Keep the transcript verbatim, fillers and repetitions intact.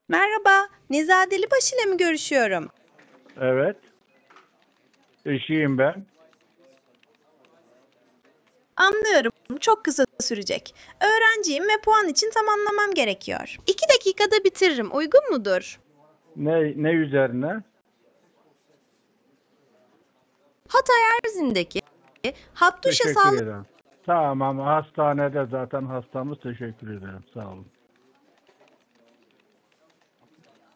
Merhaba, Nezadelibaşı ile mi görüşüyorum? Evet. Eşiyim ben. Anlıyorum, çok kısa sürecek. Öğrenciyim ve puan için tamamlamam gerekiyor. İki dakikada bitiririm, uygun mudur? Ne ne üzerine? Hatay Erzin'deki Hattuşa Teşekkür Sağlık ederim. Tamam, hastanede zaten hastamız, teşekkür ederim. Sağ olun.